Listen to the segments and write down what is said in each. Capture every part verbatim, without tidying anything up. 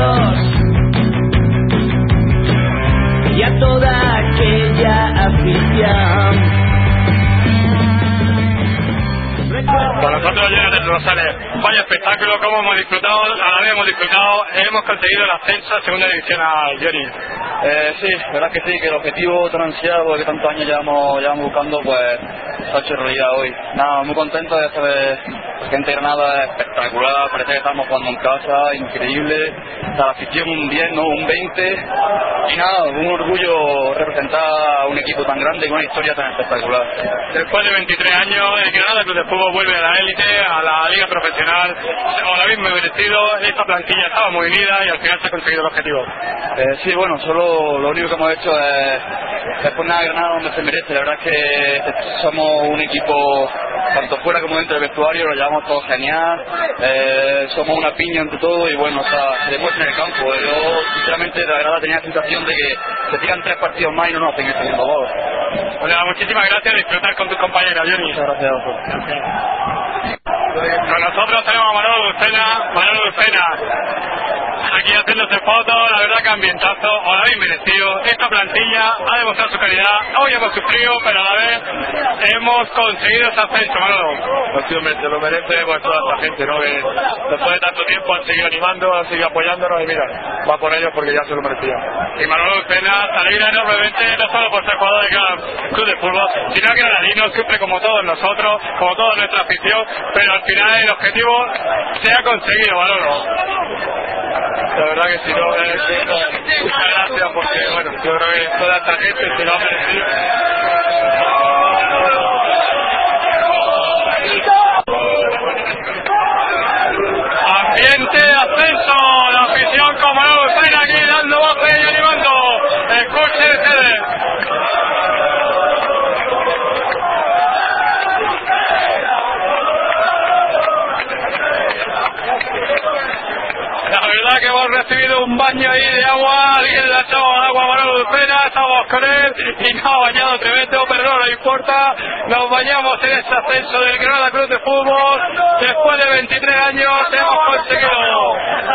todos y a toda aquella afición. Con nosotros llegan de Rosales, vaya espectáculo, como hemos disfrutado, a la vez hemos disfrutado, hemos conseguido el ascenso a segunda división a Johnny. Eh, sí, verdad que sí, que el objetivo tan ansiado que tantos años llevamos, llevamos buscando, pues se ha hecho realidad hoy. Nada, muy contento de saber que en Granada es espectacular, parece que estamos jugando en casa, increíble, o sea, la afición un diez, no, un veinte, y nada, un orgullo representar a un equipo tan grande y con una historia tan espectacular. Después de veintitrés años, el Granada Club de Fútbol vuelve a la élite, a la liga profesional, o lo mismo merecido, esta plantilla estaba muy unida y al final se ha conseguido el objetivo. Eh, sí, bueno, solo lo único que hemos hecho es, es poner a Granada donde se merece. La verdad es que somos un equipo, tanto fuera como dentro del vestuario, lo llevamos todo genial, eh, somos una piña entre todo y bueno, o sea, se demuestra en el campo. Yo sinceramente de Granada tenía la sensación de que se tiran tres partidos más y no nos hacen el segundo gol. Bueno, muchísimas gracias, disfrutar con tus compañeras, Johnny. Muchas gracias a vosotros. Con nosotros tenemos a Manolo Lucena, Manolo Lucena, aquí haciéndose fotos, la verdad que ambientazo, o la habéis merecido. Esta plantilla ha demostrado su calidad, hoy hemos sufrido, pero a la vez hemos conseguido ese ascenso, Manolo. Pues sí, hombre, se lo merece pues toda esta gente, ¿no? Que después de tanto tiempo han seguido animando, han seguido apoyándonos y mira, va por ellos porque ya se lo merecía. Y Manolo Lucena se alegra enormemente, no solo por ser jugador de cada club de fútbol, sino que granadino sufre como todos nosotros, como toda nuestra afición, pero al final el objetivo se ha conseguido, Manolo. La verdad que si no, eh, que, muchas gracias porque, bueno, yo creo que toda esta gente se lo ha merecido. Ambiente, ascenso, la afición como no están aquí dando voces y animando. Escuche ustedes. La verdad que hemos recibido un baño ahí de agua, alguien le ha echado agua a Manolo Lucena, estamos con él y nos ha bañado tremendo, pero no nos importa, nos bañamos en este ascenso del Granada Club de Fútbol, después de veintitrés años hemos conseguido.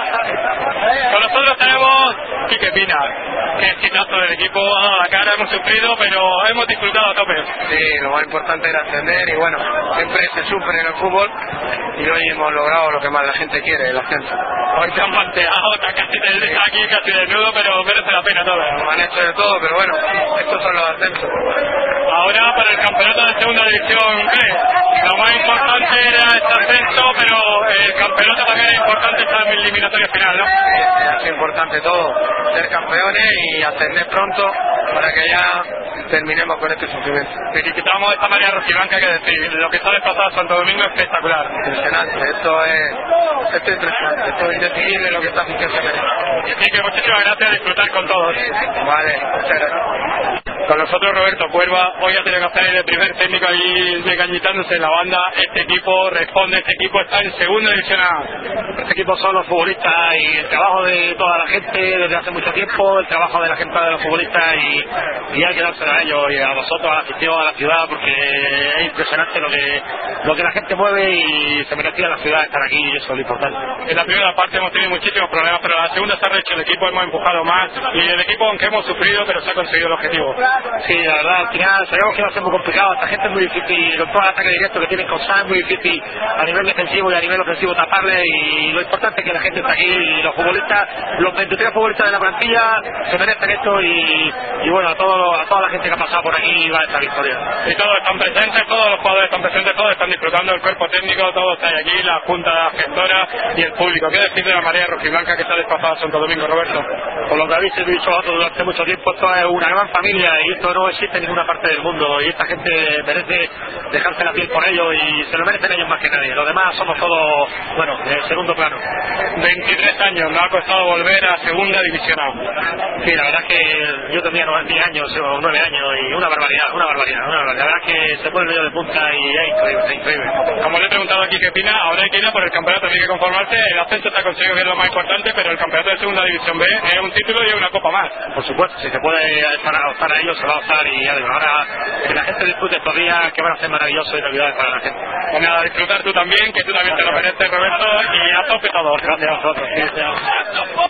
Con nosotros tenemos Quique Pina, que es quitazo del equipo, ha dado la cara, hemos sufrido, pero hemos disfrutado a tope. Sí, lo más importante era ascender y bueno, siempre se sufre en el fútbol y hoy hemos logrado lo que más la gente quiere, el ascenso. Hoy te han manteado, está casi de, aquí casi desnudo, pero merece la pena todo. Nos han hecho de todo, pero bueno, estos son los ascensos. Ahora para el campeonato de segunda división B, lo más importante era este ascenso, pero el campeonato también es importante, está en el eliminatorio final, ¿no? Sí, es importante todo, ser campeones y ascender pronto para que ya terminemos con este sufrimiento. Felicitamos a esta María Rojiblanca, que decir, lo que está desplazado a Santo Domingo es espectacular. Impresionante, esto es, esto es impresionante, esto es indecible lo que está haciendo. Así que muchísimas gracias, a disfrutar con todos. Vale, muchas gracias. Con nosotros Roberto Cuerva, hoy ha tenido que hacer el primer técnico allí decañitándose en la banda. Este equipo responde, este equipo está en segunda división A. Este equipo son los futbolistas y el trabajo de toda la gente desde hace mucho tiempo, el trabajo de la gente de los futbolistas y, y hay que dárselo a ellos y a vosotros, a la afición, a la ciudad, porque es impresionante lo que lo que la gente mueve y se merecía la ciudad estar aquí y eso es lo importante. En la primera parte hemos tenido muchísimos problemas, pero en la segunda se ha rehecho el equipo, hemos empujado más y el equipo, aunque hemos sufrido, pero se ha conseguido el objetivo. Sí, la verdad, al final sabemos que va a ser muy complicado, esta gente es muy difícil, con todo el ataque directo que tienen con Sam, es muy difícil a nivel defensivo y a nivel ofensivo taparle y lo importante es que la gente está aquí y los futbolistas, los veintitrés futbolistas de la plantilla se merecen esto y, y bueno, a, todo, a toda la gente que ha pasado por aquí va a esta victoria. Y todos están presentes, todos los jugadores están presentes, todos están disfrutando, el cuerpo técnico, todos están aquí, la junta gestora y el público. ¿Qué decir de la María Rojiblanca que está desplazada a Santo Domingo, Roberto? Por lo que habéis dicho vosotros durante mucho tiempo, esto es una gran familia y esto no existe en ninguna parte del mundo y esta gente merece dejarse la piel por ellos y se lo merecen ellos más que nadie. Los demás somos todos, bueno, de segundo plano. veintitrés años, nos ha costado volver a segunda división A. Sí, la verdad es que yo tenía diez años o nueve años y una barbaridad, una barbaridad, una barbaridad. La verdad es que se pone el medio de punta y es increíble, es increíble. Como le he preguntado aquí qué opina, ahora hay que ir a por el campeonato, tiene que conformarse, el ascenso está conseguido, que es lo más importante, pero el campeonato de segunda división B es un título y una copa más. Por supuesto, si se puede optar a ellos, se va a optar y ya digo, ahora que la gente disfrute estos días que van a ser maravillosos y navidades para la gente. Pues nada, disfrutar tú también, que tú también te lo mereces, Roberto, y a tope todo. Gracias a vosotros.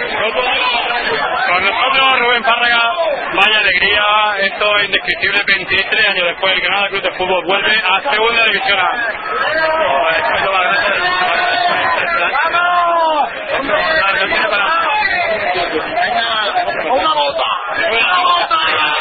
Con nosotros Rubén Párraga, vaya alegría, esto es indescriptible, veintitrés años después el Granada Club de Fútbol vuelve a Segunda División A. ¡Una bota! ¡Una bota!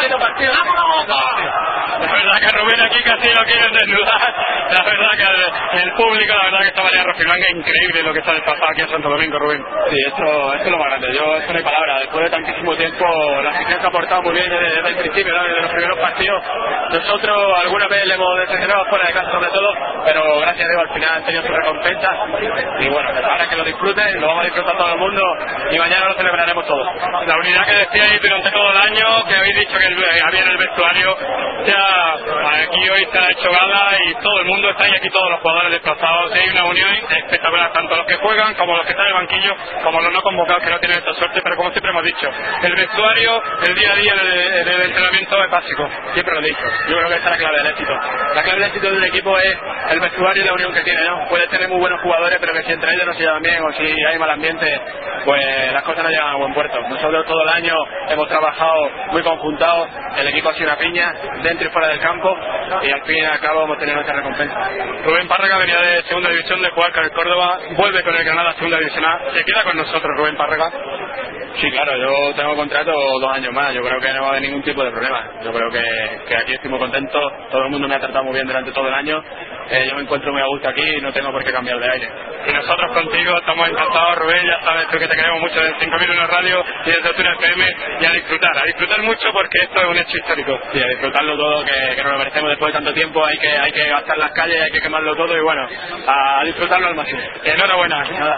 La verdad que Rubén aquí casi lo quieren desnudar. La verdad que el público, la verdad que esta María Rojiblanca es increíble lo que está desplazado aquí en Santo Domingo, Rubén. Sí, esto, esto es lo más grande. Yo, esto no hay palabra. Después de tantísimo tiempo, la afición se ha portado muy bien desde, desde el principio, ¿no? Desde los primeros partidos. Nosotros alguna vez le hemos decepcionado fuera de casa sobre todo, pero gracias a Dios al final han tenido su recompensa. Y bueno, ahora que lo disfruten, lo vamos a disfrutar todo el mundo y mañana lo celebraremos todos. La unidad que decíais durante todo el año, que habéis dicho que el, había en el vestuario, ya aquí hoy se ha hecho gala y todo el mundo está ahí, aquí todos los jugadores desplazados. Hay una unión espectacular, tanto los que juegan como los que están en el banquillo, como los no convocados que no tienen esta suerte, pero como siempre hemos dicho, el vestuario, el día a día del, del entrenamiento es básico, siempre lo he dicho. Yo creo que esa es la clave del éxito. La clave del éxito de un equipo es el vestuario y la unión que tiene, ¿no? Puede tener muy buenos jugadores, pero que si entre ellos no se llevan bien o si hay mal ambiente, pues las cosas no llegan a buen puerto. Nosotros todo el año hemos trabajado muy conjuntados, el equipo ha sido una piña, dentro y fuera del campo, y al fin y al cabo hemos tenido nuestra recompensa. Rubén Párraga venía de Segunda División de jugar con el Córdoba, vuelve con el Granada a Segunda División A, ¿se queda con nosotros Rubén Párraga? Sí, claro, yo tengo contrato dos años más, yo creo que no va a haber ningún tipo de problema. Yo creo que, que aquí estoy muy contento, todo el mundo me ha tratado muy bien durante todo el año, eh, yo me encuentro muy a gusto aquí y no tengo por qué cambiar de aire. Y nosotros contigo estamos encantados, Rubén, ya sabes tú que te queremos mucho desde cinco mil uno Radio y desde Octubre F M, y a disfrutar, a disfrutar mucho porque esto es un hecho histórico. Sí, a disfrutarlo todo, que, que nos lo merecemos después de tanto tiempo, hay que, hay que gastar las calles, hay que quemarlo todo y bueno, a, a disfrutarlo al máximo. Enhorabuena. Nada.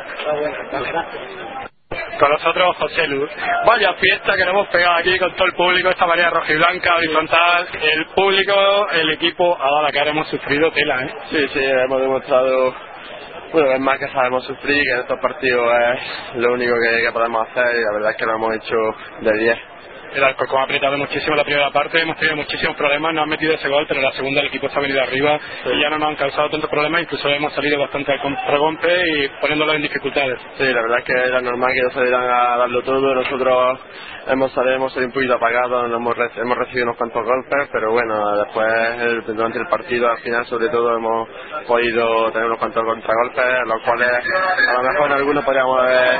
Con nosotros José Luz. Vaya fiesta que nos hemos pegado aquí con todo el público, esta María Rojiblanca, horizontal, el público, el equipo, a dado la cara hemos sufrido tela, ¿eh? Sí, sí, hemos demostrado, bueno, es más que sabemos sufrir, que en estos partidos es lo único que, que podemos hacer y la verdad es que lo hemos hecho de diez. El Alcorcón ha apretado muchísimo la primera parte, hemos tenido muchísimos problemas, no han metido ese gol, pero en la segunda el equipo se ha venido arriba, sí, y ya no nos han causado tantos problemas, incluso hemos salido bastante al contragolpe y poniéndolo en dificultades. Sí, la verdad es que era normal que ellos salieran a darlo todo, nosotros hemos salido, hemos salido un poquito apagados, hemos, hemos recibido unos cuantos golpes, pero bueno, después el, durante el partido al final sobre todo hemos podido tener unos cuantos contragolpes, los cuales a lo mejor en algunos podríamos haber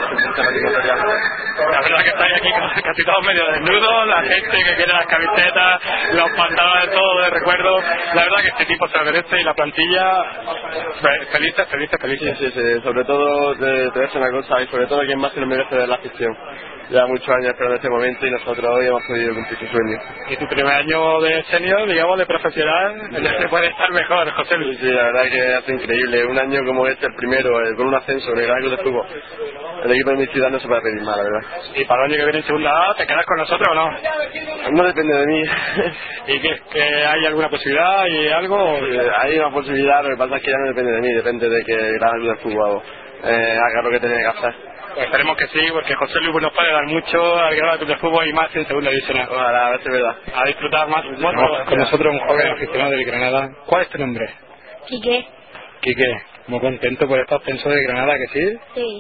La verdad que estáis aquí casi todos medio desnudos, la gente que quiere las camisetas, los pantalones, todo de recuerdo. La verdad que este equipo se lo merece y la plantilla felices, felices, felices. Sí, sí, sí, sobre todo te, te voy a decir una cosa, y sobre todo quien más se lo merece de la afición. Ya muchos años esperando este momento y nosotros hoy hemos podido cumplir su sueño. Y tu primer año de senior, digamos, de profesional, ya se puede estar mejor, José Luis. Sí, sí, la verdad que hace increíble. Un año como este, el primero, eh, con un ascenso en el Gran Club de Fútbol. El equipo de mi ciudad no se puede pedir más, la verdad. ¿Y para el año que viene en segunda A, te quedas con nosotros o no? No depende de mí. ¿Y qué, que hay alguna posibilidad y algo? Sí, hay una posibilidad, lo que pasa es que ya no depende de mí, depende de que el Gran Club de Fútbol eh, haga lo que tiene que hacer. Pues esperemos que sí, porque José Luis nos puede dar mucho al Granada Club de Fútbol y más en segunda división. Ojalá, a ver si es verdad. A disfrutar más. Bueno, con nosotros un joven aficionado del Granada. ¿Cuál es tu nombre? Quique. Quique, muy contento por este ascenso de Granada, ¿que sí? Sí.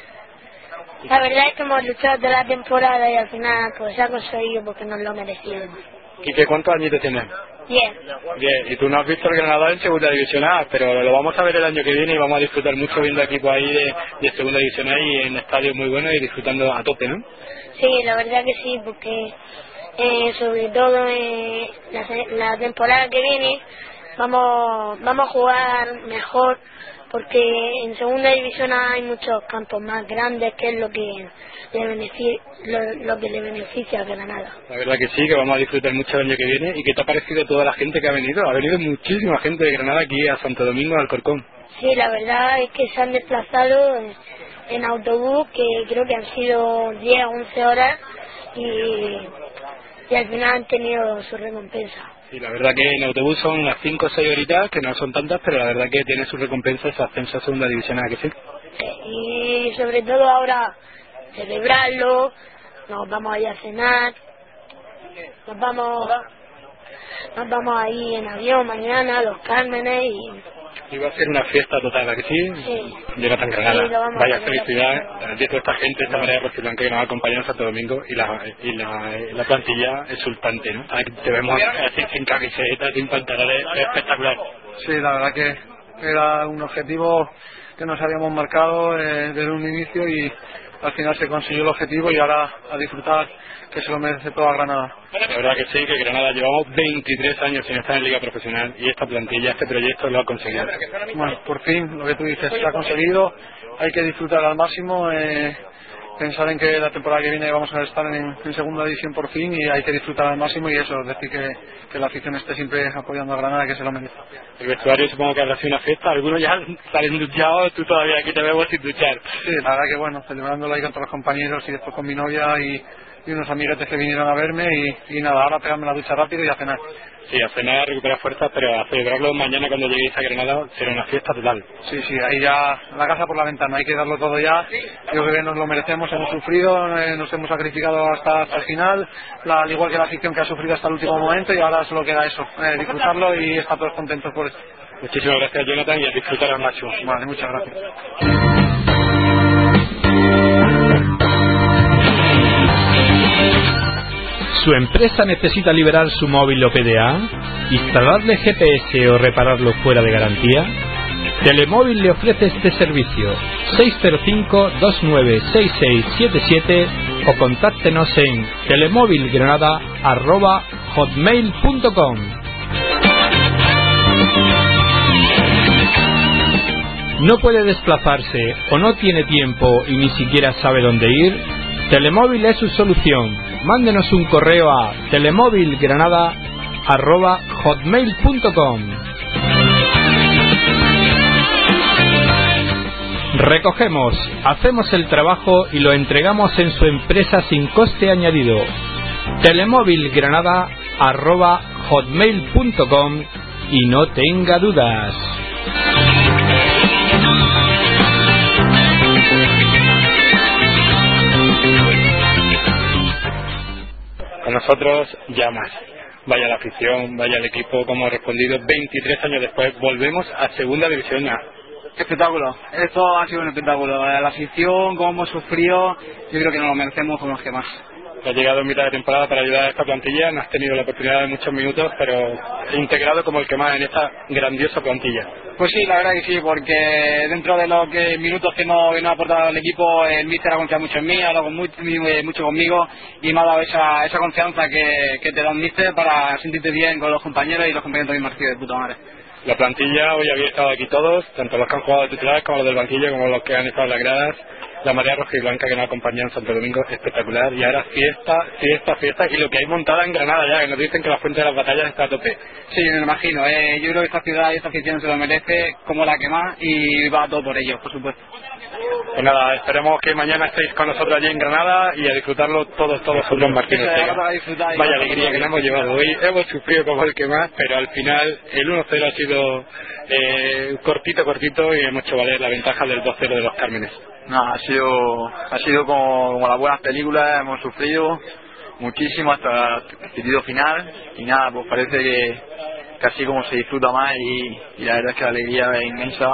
La verdad es que hemos luchado toda la temporada y al final pues se ha conseguido porque nos lo merecíamos. Quique, ¿cuántos añitos tienes? Bien. Bien, y tú no has visto el Granada en segunda división A, pero lo vamos a ver el año que viene y vamos a disfrutar mucho viendo equipos ahí de, de segunda división A y en estadios muy buenos y disfrutando a tope, ¿no? Sí, la verdad que sí, porque eh, sobre todo eh, la, la temporada que viene vamos vamos a jugar mejor, porque en segunda división A hay muchos campos más grandes, que es lo que le beneficia, lo, lo que le beneficia a Granada. La verdad que sí, que vamos a disfrutar mucho el año que viene. ¿Y qué te ha parecido toda la gente que ha venido? Ha venido muchísima gente de Granada aquí a Santo Domingo, al Alcorcón. Sí, la verdad es que se han desplazado en, en autobús, que creo que han sido diez o once horas y, y al final han tenido su recompensa. Sí, la verdad que en autobús son unas cinco o seis horitas, que no son tantas, pero la verdad que tiene su recompensa ese ascenso a segunda división A, ¿que sí? Sí, y sobre todo ahora celebrarlo, nos vamos a ir a cenar, nos vamos nos vamos a ir en avión mañana a Los Cármenes y Y va a ser una fiesta total, ¿a que sí? Sí. Jonathan Granada, Sí, lo vamos a vaya hacer. felicidades de toda esta gente, esta María Rojiblanca que nos acompaña en Santo Domingo y la, y la, la plantilla exultante, ¿no? Aquí te vemos así sin camiseta, sin pantalones, espectacular. Sí, la verdad que era un objetivo que nos habíamos marcado eh, desde un inicio y al final se consiguió el objetivo y ahora a disfrutar, que se lo merece toda Granada. La verdad que sí, que Granada llevamos veintitrés años sin estar en Liga Profesional y esta plantilla, este proyecto lo ha conseguido. Bueno, por fin, lo que tú dices, se ha conseguido, hay que disfrutar al máximo, eh, pensar en que la temporada que viene vamos a estar en, en segunda división por fin y hay que disfrutar al máximo y eso, decir que, que la afición esté siempre apoyando a Granada, que se lo merece. El vestuario supongo que habrá sido una fiesta, algunos ya salen duchados, tú todavía aquí te vemos sin duchar. Sí, la verdad que bueno, celebrándola ahí con todos los compañeros y después con mi novia y, y unos amiguetes que vinieron a verme y, y nada, ahora pegarme la ducha rápido y a cenar. Sí, a cenar, recuperar fuerzas, pero a celebrarlo mañana cuando lleguéis a Granada será una fiesta total. Sí, sí, ahí ya la casa por la ventana, hay que darlo todo ya. Yo creo que nos lo merecemos, hemos sufrido, eh, nos hemos sacrificado hasta, hasta el final, la, al igual que la afición que ha sufrido hasta el último momento y ahora solo queda eso, eh, disfrutarlo y estar todos contentos por eso. Muchísimas gracias, Jonathan, y a disfrutar al máximo. Vale, muchas gracias. ¿Su empresa necesita liberar su móvil o P D A? ¿Instalarle G P S o repararlo fuera de garantía? Telemóvil le ofrece este servicio. seis cero cinco, dos nueve seis seis siete siete o contáctenos en telemóvilgranada arroba hotmail punto com. ¿No puede desplazarse o no tiene tiempo y ni siquiera sabe dónde ir? Telemóvil es su solución. Mándenos un correo a telemóvilgranada arroba hotmail punto com. Recogemos, hacemos el trabajo y lo entregamos en su empresa sin coste añadido. telemóvilgranada arroba hotmail punto com y no tenga dudas. Con nosotros ya más. Vaya la afición, vaya el equipo, como ha respondido. veintitrés años después volvemos a Segunda División A. Espectáculo, esto ha sido un espectáculo. La afición, cómo hemos sufrido, yo creo que nos lo merecemos como los que más. Has llegado en mitad de temporada para ayudar a esta plantilla, no has tenido la oportunidad de muchos minutos, pero integrado como el que más en esta grandiosa plantilla. Pues sí, la verdad que sí, porque dentro de los que, minutos que no, que no ha aportado el equipo, el míster ha confiado mucho en mí, ha hablado muy, muy, mucho conmigo y me ha dado esa, esa confianza que, que te da un míster para sentirte bien con los compañeros y los compañeros también marcidos de puta madre. La plantilla, hoy había estado aquí todos, tanto los que han jugado de titulares como los del banquillo, como los que han estado en las gradas. La marea roja y blanca que nos acompañó en Santo Domingo, espectacular. Y ahora fiesta, fiesta, fiesta. Y lo que hay montada en Granada ya, que nos dicen que la fuente de las batallas está a tope. Sí, me lo imagino. Eh, yo creo que esta ciudad y esta afición se lo merece como la que más y va todo por ellos, por supuesto. Pues nada, esperemos que mañana estéis con nosotros allí en Granada y a disfrutarlo todos, todos con Don Martín Ortega. Vaya alegría que nos hemos llevado hoy. Hemos sufrido como el que más, pero al final el uno cero ha sido eh, cortito, cortito y hemos hecho valer la ventaja del dos cero de los Cármenes. No, ha sido, ha sido como, como las buenas películas, hemos sufrido muchísimo hasta el sentido final y nada, pues parece que, que así como se disfruta más y, y la verdad es que la alegría es inmensa.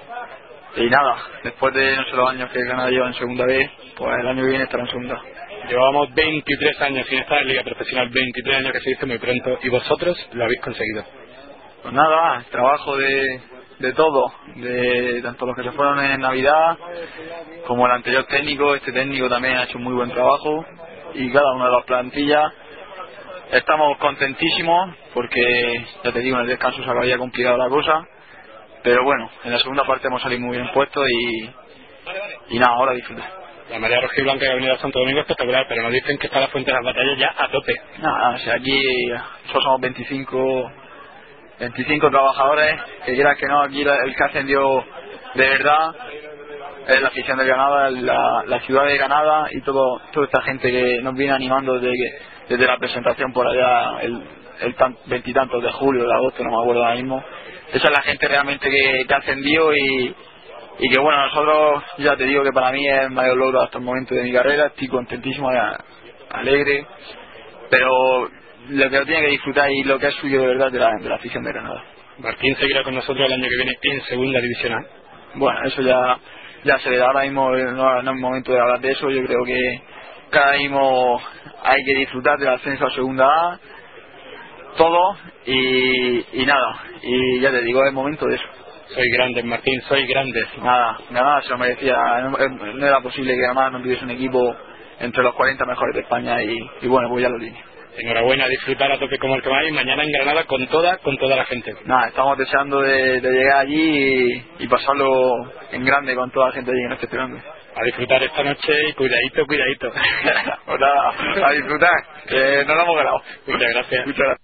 Y nada, después de no sé los años que Granada lleva en segunda vez, pues el año que viene estará en segunda. Llevábamos veintitrés años sin estar en Liga Profesional, veintitrés años que se dice muy pronto, y vosotros lo habéis conseguido. Pues nada, el trabajo de, de todo, de tanto los que se fueron en Navidad como el anterior técnico, este técnico también ha hecho un muy buen trabajo y cada una de las plantillas. Estamos contentísimos porque, ya te digo, en el descanso se había complicado la cosa. Pero bueno, en la segunda parte hemos salido muy bien puestos y, y nada, ahora disfrutar. La marea roja y blanca que ha venido a Santo Domingo es espectacular, pero nos dicen que está la fuente de las batallas ya a tope. Nada, o sea, aquí nosotros somos veinticinco, veinticinco trabajadores, que quieras que no, aquí el que ascendió de verdad es la afición de Granada, la, la ciudad de Granada y todo, toda esta gente que nos viene animando desde, desde la presentación por allá, el, el veintitantos de julio, de agosto, no me acuerdo ahora mismo. Esa es la gente realmente que, que ha ascendido y, y que bueno, nosotros, ya te digo que para mí es el mayor logro hasta el momento de mi carrera, estoy contentísimo, alegre, pero lo que lo tiene que disfrutar y lo que es suyo de verdad de la, de la afición de Granada. Martín seguirá con nosotros el año que viene en segunda división A. Bueno, eso ya ya se verá. Ahora mismo no, no es momento de hablar de eso. Yo creo que cada mismo hay que disfrutar del ascenso a segunda A, todo y, y nada. Y ya te digo, es momento de eso. Soy grande, Martín, soy grande. Nada, Granada se lo merecía. No, no era posible que Granada no tuviese un equipo entre los cuarenta mejores de España y, y bueno, pues ya lo tiene. Enhorabuena, disfrutar a tope como el que va y mañana en Granada con toda con toda la gente. Nada, estamos deseando de, de llegar allí y, y pasarlo en grande con toda la gente allí que nos esté esperando. A disfrutar esta noche y cuidadito, cuidadito. Pues nada, a disfrutar, que nos lo hemos ganado. Muchas gracias. Muchas gracias.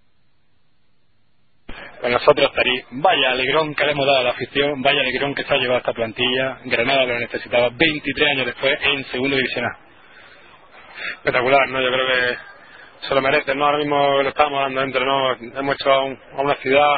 Con nosotros, Tarí. Vaya alegrón que le hemos dado a la afición, vaya alegrón que se ha llevado esta plantilla. Granada lo necesitaba veintitrés años después en segunda división A. Espectacular, ¿no? Yo creo que se lo merecen, ¿no? Ahora mismo lo estamos dando dentro, ¿no? Hemos hecho a, un, a una ciudad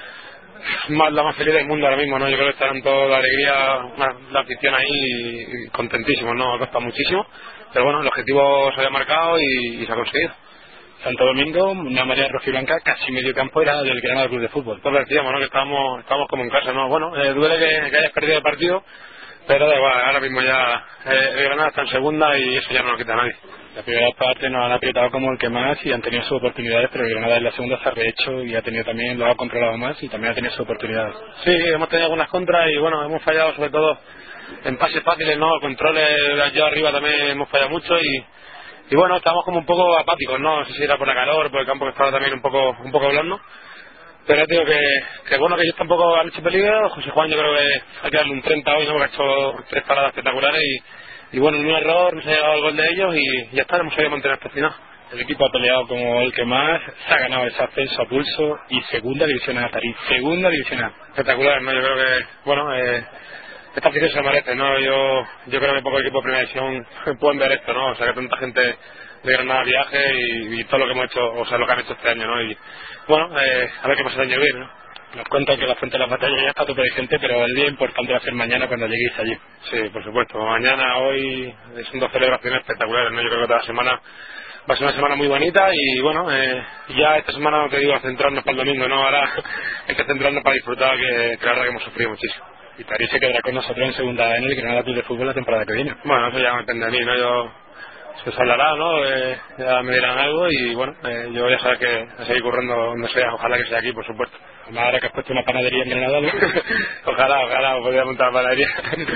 más, la más feliz del mundo ahora mismo, ¿no? Yo creo que estarán toda la alegría, una, la afición ahí y, y contentísimos, ¿no? Ha costado muchísimo, pero bueno, el objetivo se había marcado y, y se ha conseguido. Santo Domingo, una marea rojiblanca, casi medio campo era del Granada Club de Fútbol. Todos decíamos, ¿no? Que estábamos, estábamos como en casa, ¿no? Bueno, eh, duele que, que hayas perdido el partido, pero da igual, ahora mismo ya eh, el Granada está en segunda y eso ya no lo quita a nadie. La primera parte nos han apretado como el que más y han tenido sus oportunidades, pero el Granada en la segunda se ha rehecho y ha tenido también, lo ha controlado más y también ha tenido sus oportunidades. Sí, hemos tenido algunas contras y bueno, hemos fallado sobre todo en pases fáciles, ¿no? Controles allá arriba también hemos fallado mucho y y bueno, estamos como un poco apáticos, ¿no? No sé si era por la calor, por el campo que estaba también un poco un poco blando. Pero ya digo que, que bueno, que ellos tampoco han hecho peligro. José Juan yo creo que hay que darle un treinta hoy, ¿no? Porque ha hecho tres paradas espectaculares y, y bueno, un error, no se ha llegado el gol de ellos y ya está, hemos sabido mantener hasta el final. El equipo ha peleado como el que más, se ha ganado ese ascenso a pulso y segunda división A, Tarí, segunda división A. Espectacular, ¿no? Yo creo que, bueno, eh, esta afición se merece, ¿no? Yo yo creo que pocos equipos de primera división pueden ver esto, ¿no? O sea, que tanta gente de Granada viaje y, y todo lo que hemos hecho, o sea, lo que han hecho este año, ¿no? Y bueno, eh, a ver qué pasa el año que viene, ¿no? Nos cuentan que la Fuente de las Batallas ya está a tope de gente, pero el día importante va a ser mañana cuando lleguéis allí. Sí, por supuesto. Mañana, hoy, son dos celebraciones espectaculares, ¿no? Yo creo que toda la semana va a ser una semana muy bonita y bueno, eh, ya esta semana, no te digo, a centrarnos para el domingo, ¿no? Ahora hay que centrarnos para disfrutar, que, que la verdad que hemos sufrido muchísimo. Y Tarí se quedará con nosotros en segunda en el Granada Club de Fútbol la temporada que viene. Bueno, eso ya me depende de mí, ¿no? Yo se os hablará, ¿no? Eh, ya me dirán algo y bueno, eh, yo ya sabes que a seguir currando donde sea, ojalá que sea aquí, por supuesto. Ahora que has puesto una panadería en Granada, ¿no? ojalá, ojalá podría montar una panadería.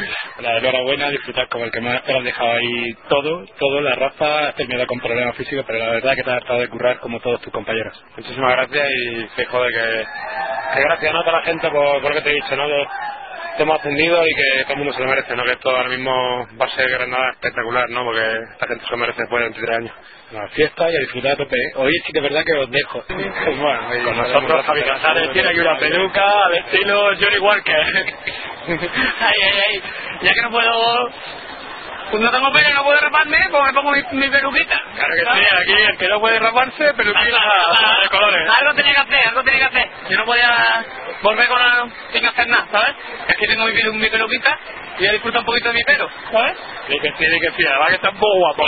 La enhorabuena, disfrutar como el que más te lo has dejado ahí todo, todo, la raza, has terminado con problemas físicos, pero la verdad que te has tratado de currar como todos tus compañeros. Muchísimas gracias y que joder, que, que gracias, ¿no? A toda la gente por, por lo que te he dicho, ¿no? De, te hemos ascendido y que todo el mundo se lo merece, ¿no? Que esto ahora mismo va a ser Granada espectacular, ¿no? Porque esta gente se lo merece después de veintitrés años. La fiesta y a disfrutar a tope. Hoy sí que es verdad que os dejo. Bueno, con nosotros Javi Casares tiene aquí una peluca al estilo Johnny Walker. ay, ay, ay. Ya que no puedo... Pues no tengo pelo y no puedo raparme, pues me pongo mi, mi peluquita. Claro que sí, aquí el que no puede raparse, peluquita de colores. Algo tenía que hacer, algo tenía que hacer. Yo no podía volver con la, sin hacer nada, ¿sabes? Es que tengo mi, mi peluquita y ya disfruto un poquito de mi pelo, ¿sabes? Sí, que sí, que sí, la verdad que está un poco guapo.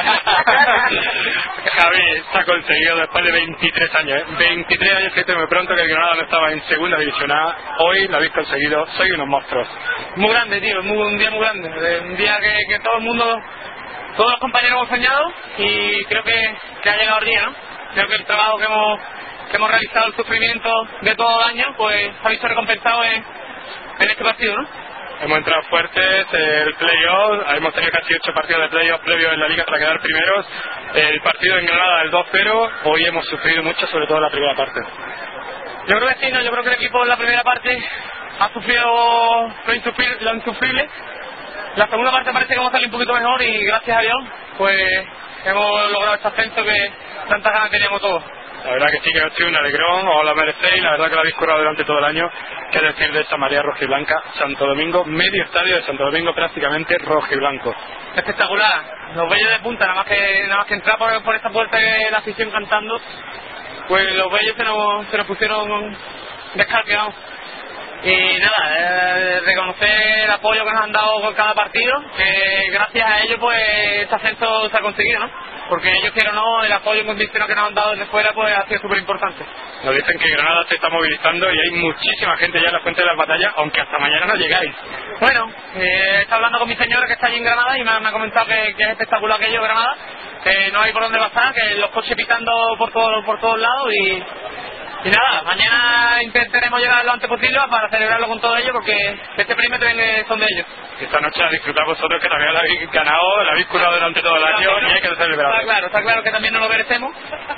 Javi se ha conseguido después de veintitrés años, ¿eh? veintitrés años que muy pronto que el Granada no estaba en segunda división A, hoy lo habéis conseguido, sois unos monstruos. Muy grande, tío, muy, un día muy grande, un día que, que todo el mundo, todos los compañeros hemos soñado y creo que, que ha llegado el día, ¿no? Creo que el trabajo que hemos, que hemos realizado, el sufrimiento de todo el año, pues ha visto recompensado en, en este partido, ¿no? Hemos entrado fuertes, el play-off, hemos tenido casi ocho partidos de play-off previos en la liga para quedar primeros. El partido en Granada, el dos cero, hoy hemos sufrido mucho, sobre todo en la primera parte. Yo creo que sí, ¿no? Yo creo que el equipo en la primera parte ha sufrido lo insufrible. Lo insufrible. La segunda parte parece que hemos salido un poquito mejor y gracias a Dios, pues hemos logrado este ascenso que tantas ganas teníamos todos. La verdad que sí que ha sido un alegrón, os lo merecéis, la verdad que lo habéis currado durante todo el año. Qué decir de esta marea rojiblanca, Santo Domingo, medio estadio de Santo Domingo prácticamente rojiblanco. Espectacular, los bellos de punta, nada más que nada más que entrar por, por esta puerta de la afición cantando, pues los bellos se nos, se nos pusieron descargados. Y nada, eh, reconocer el apoyo que nos han dado por cada partido, que gracias a ello pues este ascenso se ha conseguido, ¿no? porque ellos quieran o no, el apoyo incondicional que nos han dado desde fuera pues ha sido súper importante. Nos dicen que Granada se está movilizando y hay muchísima gente ya en la fuente de las batallas, aunque hasta mañana no llegáis. Bueno, eh, está hablando con mi señora que está allí en Granada y me, me ha comentado que, que es espectacular aquello Granada, que no hay por dónde pasar, que los coches pitando por, todo, por todos lados y... Y nada, mañana intentaremos llegar lo antes posible para celebrarlo con todo ello, porque este premio también son de ellos. Esta noche a disfrutar vosotros, que también lo habéis ganado, lo habéis curado durante todo el año y hay que celebrarlo. Está claro, está claro que también nos lo merecemos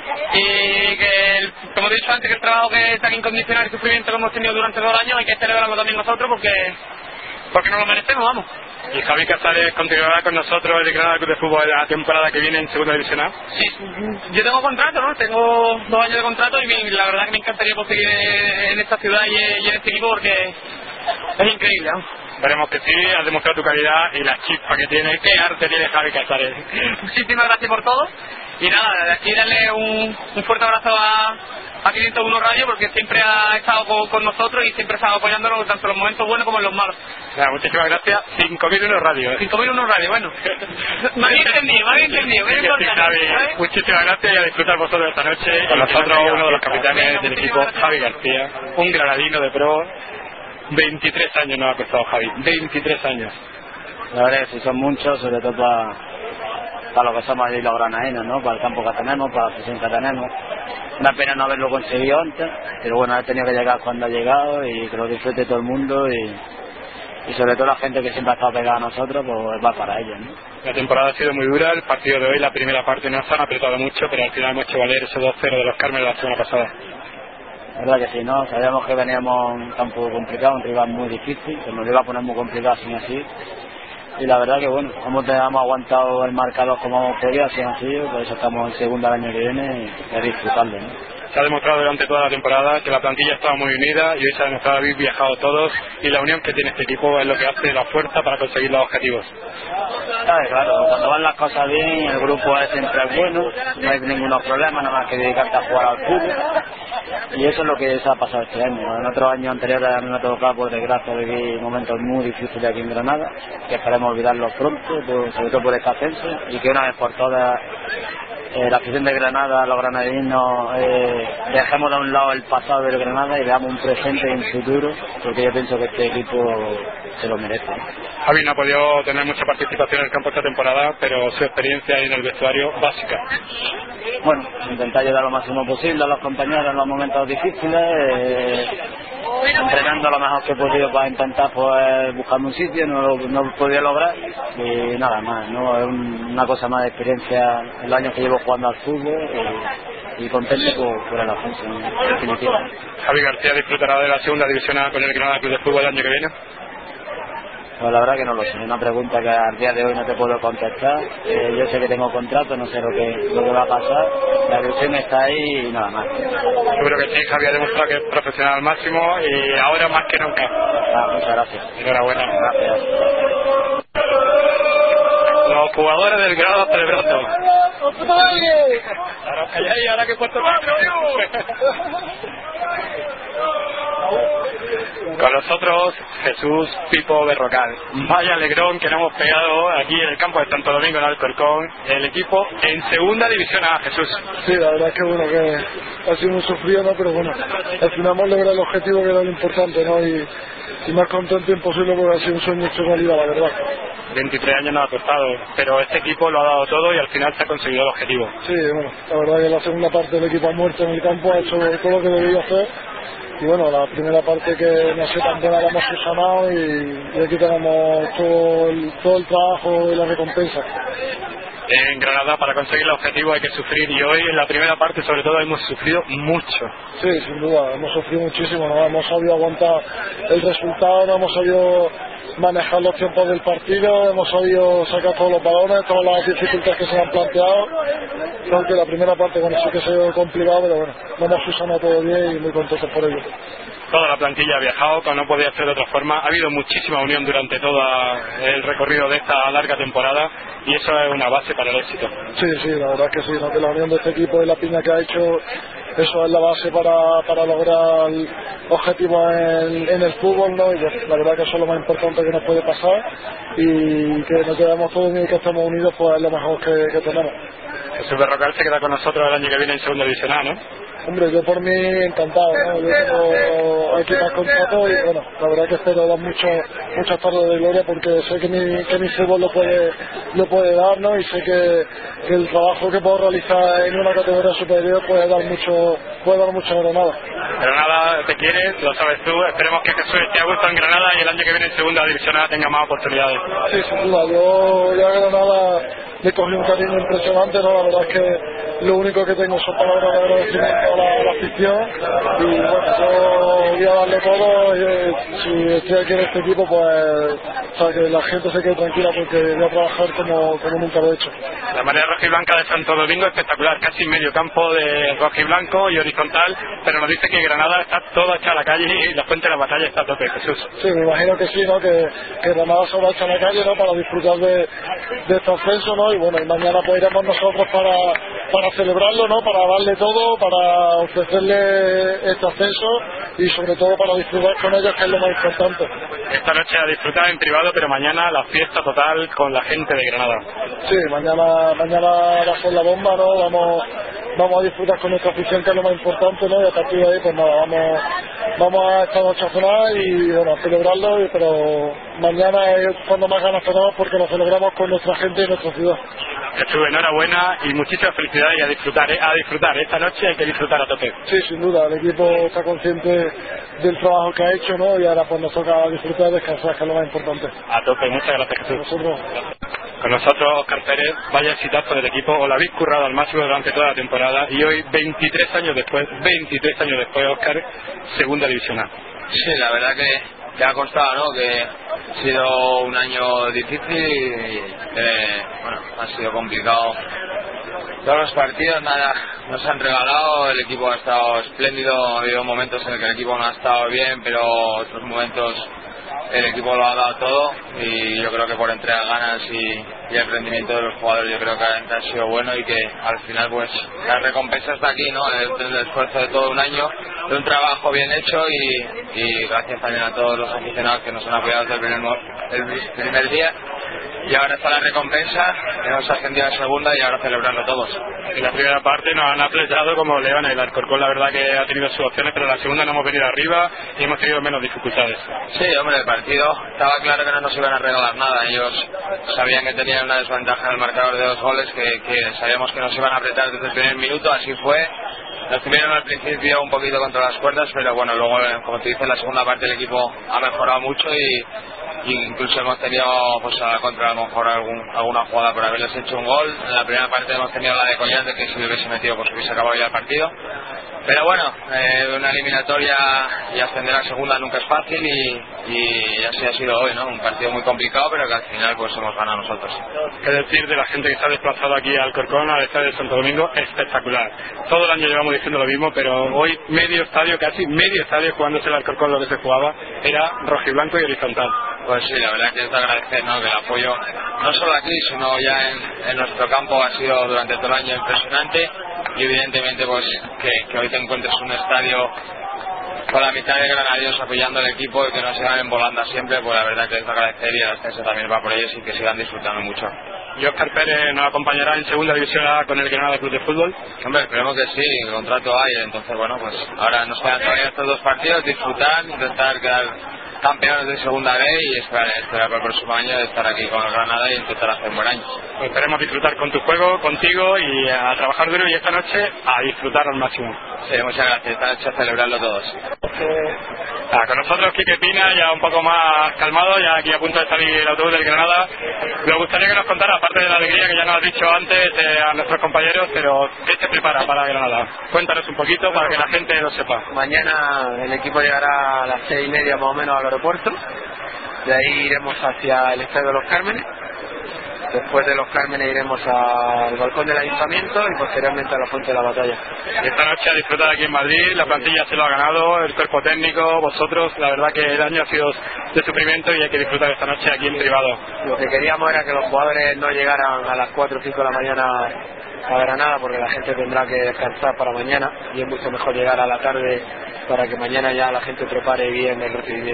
y que, el, como he dicho antes, que el trabajo que es tan incondicional y sufrimiento que hemos tenido durante todo el año hay que celebrarlo también nosotros porque porque nos lo merecemos, vamos. Y Javi Casares continuará con nosotros el Granada Club de Fútbol la temporada que viene en Segunda División A. Sí, yo tengo contrato, ¿no? Tengo dos años de contrato y me, la verdad que me encantaría pues, seguir en, en esta ciudad y, y en este equipo porque es increíble, ¿no? Veremos que sí, has demostrado tu calidad y la chispa que tiene, qué arte tiene Javi Casares. Muchísimas gracias por todo y nada, de aquí darle un, un fuerte abrazo a, a quinientos uno Radio porque siempre ha estado con, con nosotros y siempre ha estado apoyándonos tanto en los momentos buenos como en los malos. Nada, muchísimas gracias. cinco mil uno Radio. ¿eh? cinco mil uno Radio, bueno. Me había entendido, me había entendido. Sí, sí, Javi, muchísimas gracias y a disfrutar vosotros esta noche. Con nosotros uno de los capitanes del equipo, Javi García, un granadino de pro. veintitrés años nos ha costado Javi, veintitrés años. La verdad es que son muchos, sobre todo para para lo que somos ahí los granadinos, ¿no? Para el campo que tenemos, para la afición que tenemos. Una pena no haberlo conseguido antes, pero bueno, he tenido que llegar cuando ha llegado y que lo disfrute todo el mundo y, y sobre todo la gente que siempre ha estado pegada a nosotros, pues va para ellos, ¿no? La temporada ha sido muy dura, el partido de hoy, la primera parte nos han apretado mucho, pero al final hemos hecho valer esos dos cero de los Carmen la semana pasada. La verdad que sí, ¿no? Sabíamos que veníamos un campo complicado, un rival muy difícil, que nos iba a poner muy complicado sin así. Y la verdad que bueno, hemos, hemos aguantado el marcador como hemos podido, así han sido, por eso estamos en segunda el año que viene y a disfrutarlo, ¿no? Se ha demostrado durante toda la temporada que la plantilla estaba muy unida y hoy se ha demostrado que habéis viajado todos y la unión que tiene este equipo es lo que hace la fuerza para conseguir los objetivos. Claro, claro, cuando van las cosas bien, el grupo es siempre bueno, no hay ningún problema, nada más que dedicarte a jugar al fútbol y eso es lo que se ha pasado este año. En otros años anteriores a mí me ha tocado, por desgracia, vivir momentos muy difíciles aquí en Granada, que esperemos olvidarlos pronto, por, sobre todo por este ascenso y que una vez por todas eh, la afición de Granada, los granadinos, eh, dejemos de un lado el pasado del Granada y veamos un presente y un futuro, porque yo pienso que este equipo se lo merece. Javi no ha podido tener mucha participación en el campo esta temporada, pero su experiencia en el vestuario básica. Bueno, intentar ayudar lo máximo posible a los compañeros en los momentos difíciles, eh, entrenando lo mejor que he podido para intentar pues, buscarme un sitio, no lo no he podido lograr y nada más, ¿no? Es un, una cosa más de experiencia en los años que llevo jugando al fútbol y, y contento por, por el ascenso en definitiva. Javi García disfrutará de la segunda división A con el Granada Club de Fútbol el año que viene. Pues la verdad que no lo sé, es una pregunta que al día de hoy no te puedo contestar. Eh, yo sé que tengo contrato, no sé lo que, lo que va a pasar, la ilusión está ahí y nada más. Seguro que sí, Javi ha demostrado que es profesional al máximo y ahora más que nunca. Ah, muchas gracias. Enhorabuena. Gracias. Los jugadores del Granada celebrando. Ahora calláis, ahora que he puesto con nosotros Jesús Pipo Berrocal. Vaya alegrón que nos hemos pegado aquí en el campo de Santo Domingo en Alcorcón, el equipo en segunda división A, Jesús. Sí, la verdad es que bueno, que ha sido muy sufrido, ¿no? Pero bueno, al final hemos logrado el objetivo que era lo importante, ¿no? Y, y más contento imposible porque ha sido un sueño hecho realidad, la verdad. veintitrés años nos ha costado, pero este equipo lo ha dado todo y al final se ha conseguido el objetivo. Sí, bueno, la verdad que la segunda parte del equipo ha muerto en el campo, ha hecho todo lo que debía hacer. Y bueno, la primera parte que no sé tan buena la hemos subsanado y, y aquí tenemos todo el, todo el trabajo y la recompensa. En Granada para conseguir el objetivo hay que sufrir y hoy en la primera parte sobre todo hemos sufrido mucho. Sí, sin duda, hemos sufrido muchísimo, no hemos sabido aguantar el resultado, no hemos sabido manejar los tiempos del partido, hemos sabido sacar todos los balones, todas las dificultades que se han planteado. Creo que la primera parte bueno sí que se ha sido complicado, pero bueno, lo hemos usado todo bien y muy contentos por ello. Toda la plantilla ha viajado, como no podía ser de otra forma. Ha habido muchísima unión durante todo el recorrido de esta larga temporada y eso es una base para el éxito. Sí, sí, la verdad que sí, ¿no? Que la unión de este equipo y la piña que ha hecho, eso es la base para, para lograr objetivos en, en el fútbol, ¿no? Y pues, la verdad que eso es lo más importante que nos puede pasar y que nos quedemos todos y que estemos unidos, pues es lo mejor que, que tenemos. Jesús Berrocal se queda con nosotros el año que viene en segunda división A, ¿no? Hombre, yo por mí encantado, ¿no? Yo tengo aquí más contrato y bueno, la verdad que espero dar mucho, muchas tardes de gloria porque sé que mi, que mi fútbol lo puede, lo puede dar, ¿no? Y sé que, que el trabajo que puedo realizar en una categoría superior puede dar mucho, puede dar mucho a Granada. Granada te quiere, lo sabes tú, esperemos que Jesús esté a gusto en Granada y el año que viene en segunda división A tenga más oportunidades. Sí, sin duda, yo ya a Granada le cogí un cariño impresionante, ¿no? La verdad es que lo único que tengo son palabras de agradecimiento a la, a la afición y bueno, yo voy a darle todo y si estoy aquí en este equipo pues para que la gente se quede tranquila porque voy a trabajar como, como nunca lo he hecho. La marea rojiblanca de Santo Domingo espectacular, casi medio campo de rojiblanco y horizontal, pero nos dice que Granada está todo hecha a la calle y la fuente de la batalla está a tope, Jesús. Sí, me imagino que sí, ¿no? Que, que Granada se va a echar a la calle, ¿no? Para disfrutar de, de este ascenso, ¿no? Y bueno, y mañana pues iremos nosotros para, para celebrarlo, ¿no? Para darle todo, para ofrecerle este ascenso y sobre todo para disfrutar con ellos, que es lo más importante. Esta noche a disfrutar en privado, pero mañana la fiesta total con la gente de Granada. Sí, mañana, mañana va a ser la bomba, ¿no? Vamos, vamos a disfrutar con nuestra afición, que es lo más importante, ¿no? Y a partir de ahí, pues nada, vamos, vamos a esta noche a cenar y bueno, a celebrarlo, pero mañana es cuando más ganas tenemos porque lo celebramos con nuestra gente y nuestra ciudad. Jesús, enhorabuena y muchísimas felicidades y a disfrutar, ¿eh? A disfrutar, esta noche hay que disfrutar a tope. Sí, sin duda, el equipo está consciente del trabajo que ha hecho, ¿no? Y ahora pues nos toca disfrutar y descansar, que es lo más importante. A tope, muchas gracias, Jesús. Nosotros. Con nosotros, Óscar Pérez, vaya exitazo del equipo, os lo habéis currado al máximo durante toda la temporada y hoy, veintitrés años después, veintitrés años después, Óscar, segunda división A. Sí, la verdad que que ha costado, ¿no? Que ha sido un año difícil y eh, bueno, ha sido complicado. Todos los partidos nada nos han regalado, el equipo ha estado espléndido, ha habido momentos en el que el equipo no ha estado bien, pero otros momentos el equipo lo ha dado todo y yo creo que por entrega ganas y, y el rendimiento de los jugadores yo creo que ha, ha sido bueno y que al final pues la recompensa está aquí, ¿no? El, el esfuerzo de todo un año, de un trabajo bien hecho y, y gracias también a todos los aficionados que nos han apoyado desde el primer, el primer día y ahora está la recompensa, hemos ascendido a segunda y ahora celebrarlo todos. En la primera parte nos han apretado como leones, el Alcorcón la verdad que ha tenido sus opciones, pero en la segunda no hemos venido arriba y hemos tenido menos dificultades. Sí, hombre, el partido estaba claro que no nos iban a regalar nada, ellos sabían que tenían una desventaja en el marcador de dos goles, que, que sabíamos que nos iban a apretar desde el primer minuto, así fue. Nos tuvieron al principio un poquito contra las cuerdas, pero bueno, luego, como te dice, en la segunda parte el equipo ha mejorado mucho y, y incluso hemos tenido pues a la contra a lo mejor algún, alguna jugada por haberles hecho un gol. En la primera parte hemos tenido la de Collante, que si le hubiese metido pues hubiese acabado ya el partido. Pero bueno, eh, una eliminatoria y ascender a segunda nunca es fácil y, y así ha sido hoy, ¿no? Un partido muy complicado, pero que al final pues hemos ganado nosotros. ¿Qué decir de la gente que se ha desplazado aquí al Alcorcón, al estadio de Santo Domingo? Espectacular. Todo el año llevamos diciendo lo mismo, pero hoy medio estadio, casi medio estadio jugándose el Alcorcón, lo que se jugaba era rojiblanco y horizontal. Pues sí, la verdad que es de agradecer, ¿no? Que el apoyo, no solo aquí, sino ya en, en nuestro campo ha sido durante todo el año impresionante y evidentemente pues que, que hoy te encuentres un estadio con la mitad de granadinos apoyando al equipo y que no se van en volanda siempre, pues la verdad que es de agradecer y el ascenso también va por ellos y que sigan disfrutando mucho. ¿Y Óscar Pérez nos acompañará en segunda división A con el Granada Club de Fútbol? Hombre, esperemos que sí, el contrato hay, entonces bueno, pues ahora nos quedan todavía estos dos partidos, disfrutar, intentar quedar campeones de segunda B y esperar, esperar para el próximo año de estar aquí con el Granada y intentar hacer un buen año. Pues esperemos disfrutar con tu juego, contigo y a trabajar duro y esta noche a disfrutar al máximo. Sí, muchas gracias, esta noche a celebrarlo todos. Ah, con nosotros Quique Pina, ya un poco más calmado, ya aquí a punto de salir el autobús del Granada. Me gustaría que nos contara, aparte de la alegría que ya nos has dicho antes eh, a nuestros compañeros, pero ¿qué se prepara para Granada? Cuéntanos un poquito para que la gente lo sepa. Mañana el equipo llegará a las seis y media más o menos al aeropuerto, de ahí iremos hacia el Estadio de los Cármenes. Después de los Cármenes iremos al balcón del Ayuntamiento y posteriormente a la Fuente de la Batalla. Y esta noche a disfrutar aquí en Madrid, la plantilla se lo ha ganado, el cuerpo técnico, vosotros, la verdad que el año ha sido de sufrimiento y hay que disfrutar esta noche aquí en privado. Lo que queríamos era que los jugadores no llegaran a las cuatro o cinco de la mañana a Granada porque la gente tendrá que descansar para mañana y es mucho mejor llegar a la tarde para que mañana ya la gente prepare bien el recibimiento.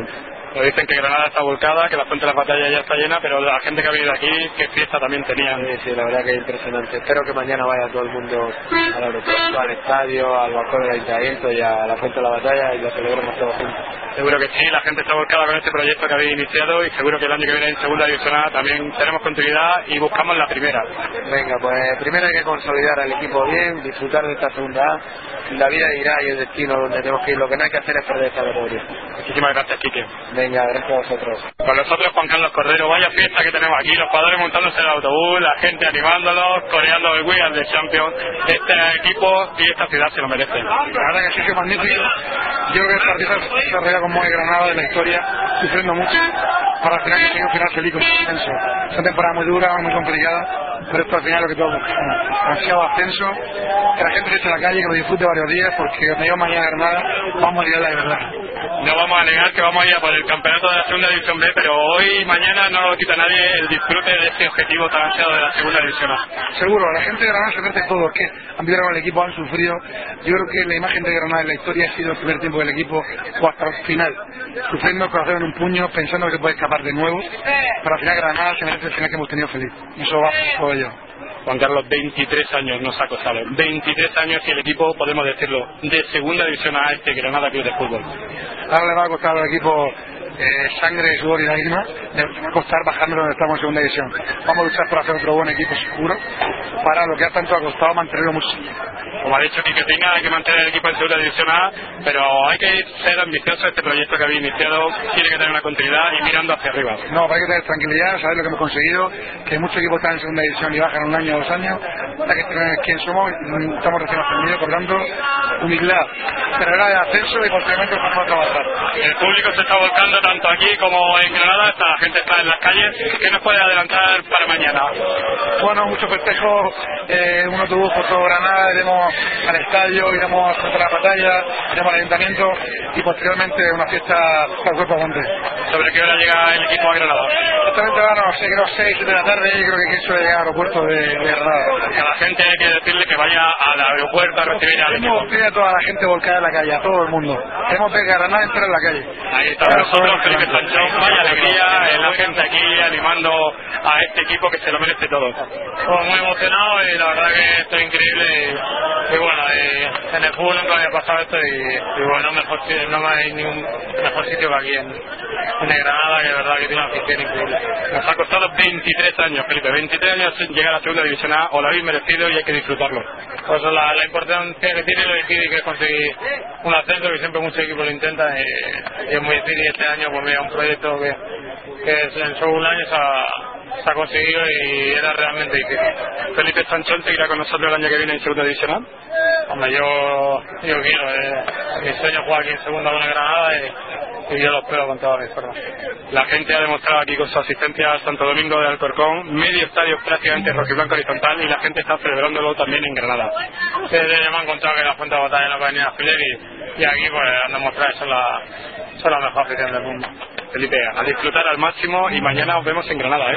Nos dicen que Granada está volcada, que la Fuente de las Batallas ya está llena, pero la gente que ha venido aquí, qué fiesta también tenían. Sí, sí, la verdad que es impresionante. Espero que mañana vaya todo el mundo al aeropuerto, al estadio, al balcón del ayuntamiento y a la Fuente de la Batalla y lo celebremos todos juntos. Seguro que sí, la gente está volcada con este proyecto que habéis iniciado y seguro que el año que viene en segunda división A también tenemos continuidad y buscamos la primera. Venga, pues primero hay que consolidar al equipo bien, disfrutar de esta segunda A y la vida irá y el destino donde tenemos que ir. Lo que no hay que hacer es perder esta categoría. Muchísimas gracias, Quique. Venga, gracias a vosotros. Con nosotros Juan Carlos Cordero, vaya fiesta que tenemos aquí, los jugadores montándose en el autobús, la gente animándolos, coreando el We Are the Champions. Este equipo y esta ciudad se lo merecen. La verdad que sí, que magnífico. Yo creo que el partido se desarrolla con muy Granada de la historia, sufriendo mucho, para al final que tenga un final feliz con un ascenso. Es una temporada muy dura, muy complicada, pero esto al final es lo que todos buscamos. Demasiado ascenso, que la gente se eche a la calle, que lo disfrute varios días, porque cuando llegue mañana a Granada vamos a ir a la de verdad. No vamos a negar que vamos a ir a por el campeonato de la segunda división B, pero hoy y mañana no lo quita nadie el disfrute de este objetivo tan ansiado de la segunda división A. Seguro, la gente de Granada se merece todo, es que han vivido con el equipo, han sufrido. Yo creo que la imagen de Granada en la historia ha sido el primer tiempo del equipo o hasta el final, sufriendo el corazón en un puño, pensando que se puede escapar de nuevo, pero al final Granada se merece el final que hemos tenido feliz, y eso va por ello. Juan Carlos, veintitrés años nos ha costado, veintitrés años y el equipo, podemos decirlo, de segunda división A este Granada Club de Fútbol. Ahora le va a costar al equipo eh, sangre, sudor y lágrimas, le va a costar bajarnos donde estamos en segunda división. Vamos a luchar por hacer otro buen equipo seguro, para lo que ha tanto ha costado mantenerlo mucho. Como ha dicho Quique Pina, hay que mantener el equipo en segunda división A, pero hay que ser ambicioso. Este proyecto que habéis iniciado tiene que tener una continuidad y mirando hacia arriba. No, hay que tener tranquilidad, saber lo que hemos conseguido, que muchos equipos están en segunda división y bajan un año o dos años, hay que tener quién somos, estamos recién ascendidos, por tanto, humildad, carrera de ascenso y posteriormente vamos a trabajar. El público se está volcando tanto aquí como en Granada, la gente está en las calles. ¿Qué nos puede adelantar para mañana? Bueno, muchos festejos, eh, un autobús por todo Granada, iremos al estadio, iremos a la batalla, iremos al ayuntamiento y posteriormente una fiesta para el cuerpo aguante. ¿Sobre qué hora llega el equipo a Granada? Exactamente, bueno, no sé, creo seis, siete de la tarde y creo que aquí suele llegar al aeropuerto de, de Granada. A la gente hay que decirle que vaya al aeropuerto a recibir al equipo. Tenemos a toda la gente volcada en la calle, a todo el mundo. Tenemos que Granada entrar en la calle. Ahí está con nosotros Felipe Sanchón, vaya alegría, la gente aquí animando a este equipo que se lo merece todo. Pues muy emocionado y la verdad que esto es increíble y, y bueno, y en el fútbol nunca había pasado esto y, y bueno, mejor, no hay ningún mejor sitio que aquí en, en Granada, que de verdad que tiene una afición increíble. Nos ha costado veintitrés años, Felipe, veintitrés años llegar a la segunda división A, o lo habéis merecido y hay que disfrutarlo. Pues la, la importancia que tiene lo difícil que es conseguir un ascenso, que siempre muchos equipos lo intentan y, y es muy difícil. Este año pues mira, un proyecto que, que en solo un año se ha, se ha conseguido y era realmente difícil. Felipe Sanchón seguirá con nosotros el año que viene en segunda división A. Hombre, yo, yo quiero, eh, mi sueño es jugar aquí en segunda con el Granada y, y yo lo espero con toda mi fuerza. La gente ha demostrado aquí con su asistencia a Santo Domingo de Alcorcón, medio estadio prácticamente rojiblanco horizontal y la gente está celebrándolo también en Granada. Sí, me han contado que la Fuente de Batalla no va a venir a Filer y, y aquí pues han demostrado que son la, son la mejor afición del mundo. Felipe, a disfrutar al máximo y mañana os vemos en Granada, ¿eh?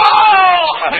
¡Vamos!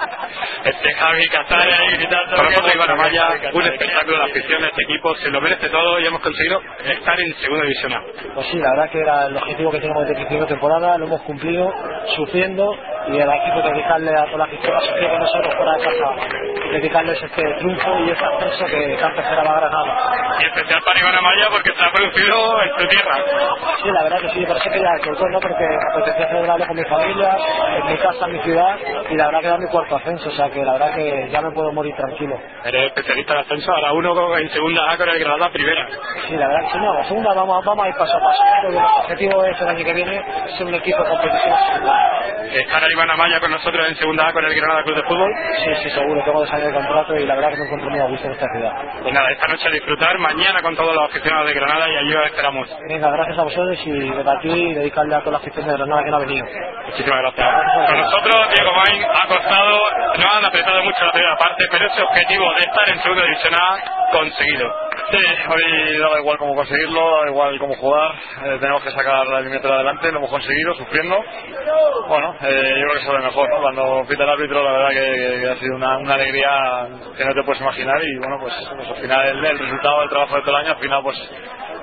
Este Javi Castaña ahí gritando. Con nosotros Iván Amaya, un espectáculo, la afición de este equipo se lo merece todo y hemos conseguido estar en segunda división A. Pues sí, la verdad que era el objetivo que teníamos desde principio de temporada, lo hemos cumplido, sufriendo, y al equipo dedicarle a toda la afición asociada con nosotros fuera de casa, dedicarles este triunfo y este ascenso que, que antes era la Granada. Y especial para Iván Amaya porque se ha producido en su tierra. Sí, la verdad que sí, por eso quería el Corcón, ¿no? Porque apetecía celebrarlo con mi familia, en mi casa, en mi ciudad, y la verdad que era mi cuarto ascenso, o sea que la verdad que ya me puedo morir tranquilo. Eres especialista de ascenso, ahora uno en segunda A con el Granada primera. Sí, la verdad que sí, no, la segunda vamos, vamos a ir paso a paso, porque el objetivo es el año que viene ser un equipo competitivo. ¿Estará Iván Amaya con nosotros en segunda A con el Granada Club de Fútbol? Sí, sí, seguro, tengo dos años de contrato y la verdad que me encuentro muy a gusto en esta ciudad. Pues nada, esta noche a disfrutar, mañana con todos los aficionados de Granada y allí os esperamos. Venga, gracias a vosotros y desde aquí dedicarle a toda la afición de Granada que no ha venido. Muchísimas gracias. Con nosotros, Diego Main ha costado, no han apretado mucho la primera parte, pero ese objetivo de estar en segunda división A conseguido. Sí, hoy daba igual cómo conseguirlo, da igual cómo jugar, eh, tenemos que sacar la eliminatoria adelante, lo hemos conseguido, sufriendo. Bueno, eh, yo creo que eso es lo mejor, ¿no? Cuando pita el árbitro, la verdad que, que, que ha sido una, una alegría que no te puedes imaginar y bueno, pues, pues al final el, el resultado del trabajo de todo el año, al final pues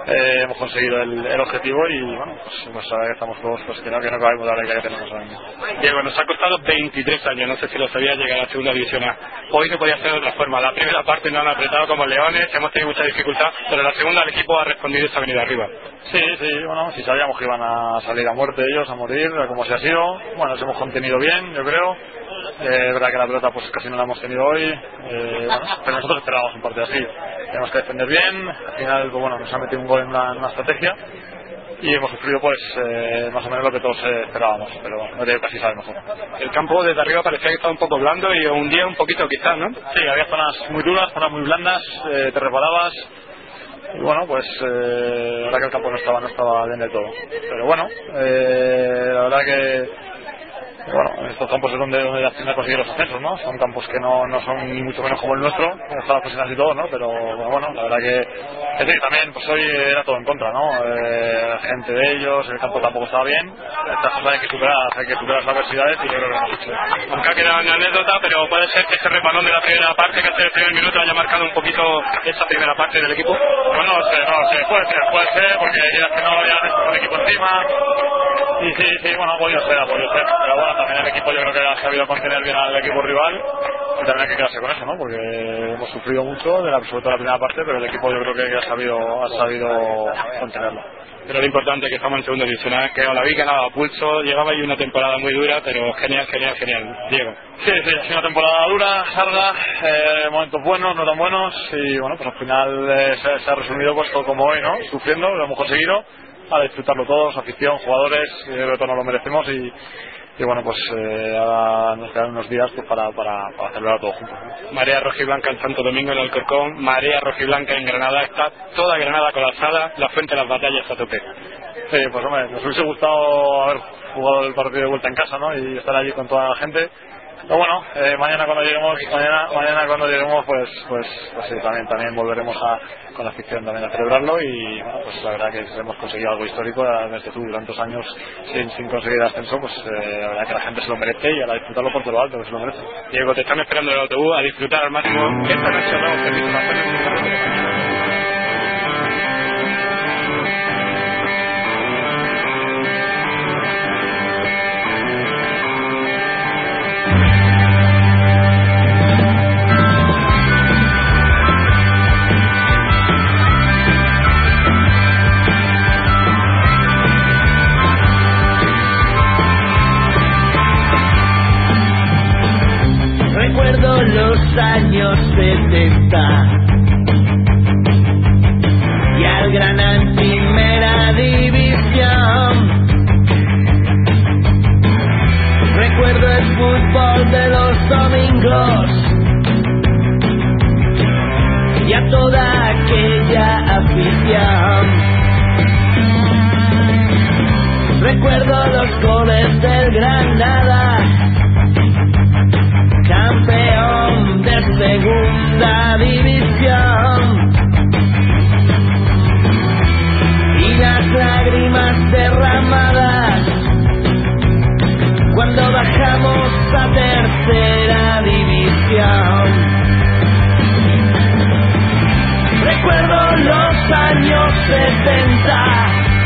eh, hemos conseguido el, el objetivo y bueno, pues, pues ahora que estamos todos, pues que no, que no acabemos la alegría que tenemos ahora mismo. Diego, nos ha costado veintitrés años, no sé si lo sabía, llegar a la segunda división A. Hoy no podía ser de otra forma. La primera parte nos han apretado como leones, hemos tenido mucha dificultad, pero la segunda el equipo ha respondido y se ha venido arriba. Sí, sí, bueno, si sabíamos que iban a salir a muerte ellos, a morir, como se ha sido, bueno, nos hemos contenido bien, yo creo. Eh, es verdad que la pelota pues casi no la hemos tenido hoy, eh, bueno, pero nosotros esperábamos un partido así. Tenemos que defender bien, al final pues, bueno, nos han metido un gol en una, en una estrategia y hemos sufrido pues eh, más o menos lo que todos eh, esperábamos, pero bueno, no digo casi sabe mejor. El campo desde arriba parecía que estaba un poco blando y hundía un poquito quizás, ¿no? Sí, había zonas muy duras, zonas muy blandas, eh, te resbalabas. Y bueno, pues eh, la verdad que el campo no estaba, no estaba bien del todo. Pero bueno, eh, la verdad que bueno, estos campos es donde, donde al final consiguen los ascensos, ¿no? Son campos que no, no son ni mucho menos como el nuestro, están las posiciones y todo, ¿no? Pero bueno, la verdad que, que sí, también pues hoy era todo en contra, ¿no? Eh, la gente de ellos, el campo tampoco estaba bien, estas cosas hay que superar, hay que superar las adversidades y yo creo que lo hemos hecho. Nunca ha quedado una anécdota, pero puede ser que ese resbalón de la primera parte, que hace el primer minuto haya marcado un poquito esa primera parte del equipo. Bueno, no sé, no sé, puede ser, puede ser, porque ya que no había el equipo encima. Y sí, sí, bueno, ha podido ser, ha podido ser, pero bueno, también el equipo yo creo que ha sabido contener bien al equipo rival y también hay que quedarse con eso, ¿no? Porque hemos sufrido mucho, de la, sobre todo la primera parte, pero el equipo yo creo que ha sabido, ha sabido contenerlo. Pero lo importante es que estamos en segunda división, ¿eh? Que la vi ganaba pulso, llevaba ahí una temporada muy dura, pero genial, genial, genial. Diego. Sí, sí, ha sido una temporada dura, larga, eh, momentos buenos, no tan buenos y bueno, pues al final eh, se, se ha resumido pues todo como hoy, ¿no? Sufriendo, lo hemos conseguido. A disfrutarlo todos, afición, jugadores, yo creo que todos nos lo merecemos y, y bueno, pues eh, ahora nos quedan unos días pues para, para, para celebrar todo juntos, ¿no? Marea rojiblanca en Santo Domingo en Alcorcón, marea rojiblanca en Granada, está toda Granada colapsada, la fuente de las batallas a tope. Sí, pues hombre, nos hubiese gustado haber jugado el partido de vuelta en casa, ¿no? Y estar allí con toda la gente. Pero bueno, eh, mañana cuando lleguemos, mañana, mañana cuando lleguemos, pues, pues, pues sí, también, también volveremos a, con la afición también a celebrarlo y bueno, pues la verdad que hemos conseguido algo histórico desde tú tantos años sin, sin conseguir ascenso, pues eh, la verdad que la gente se lo merece y a disfrutarlo por todo lo alto, que se lo merece. Diego, te están esperando el autobús a disfrutar al máximo esta noche, ¿no? Que más Recuerdo los años setenta y al Granada en primera división. Recuerdo el fútbol de los domingos y a toda aquella afición. Recuerdo los goles del Granada, campeón de segunda división, y las lágrimas derramadas cuando bajamos a tercera división. Recuerdo los años setenta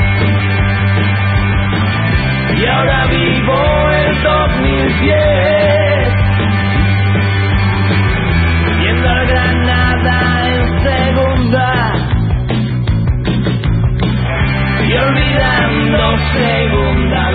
y ahora vivo el dos mil diez, viendo al Granada en segunda y olvidando segunda